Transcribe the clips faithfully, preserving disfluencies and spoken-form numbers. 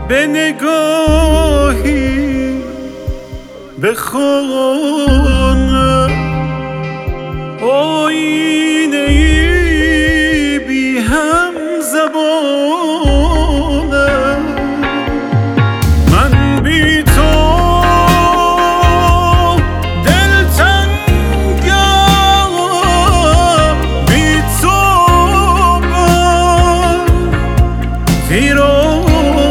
به نگاهی به خانه آینه ای بی هم زبانه من بی تو دلتنگم بی تو ویرانه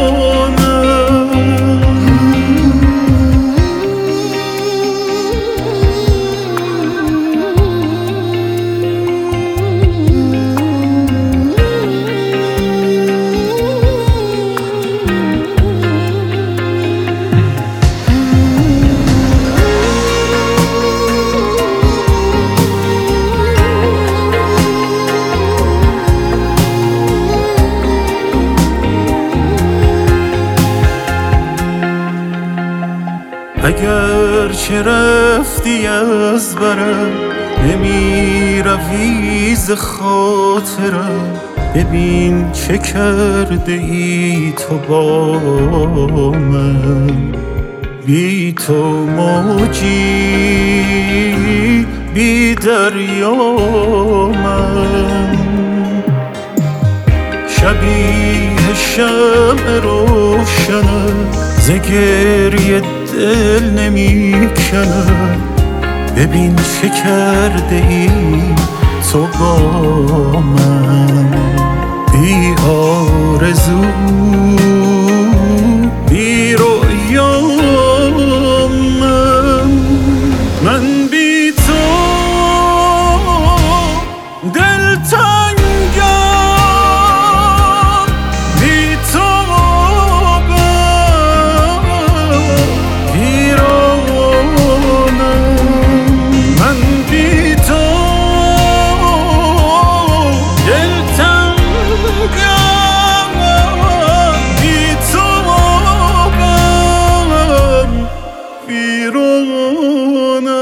اگر چه رفتی از برم نمی روی ز خاطرم ببین چه کرده ای تو با من بی تو موجی بی دریا من شبیه شمع روشنم ز گریه دل نمی کنم ببین چه کرده ای تو با من بی آرزو بی رویا من من بی تو دلتنگم بی تو بیرون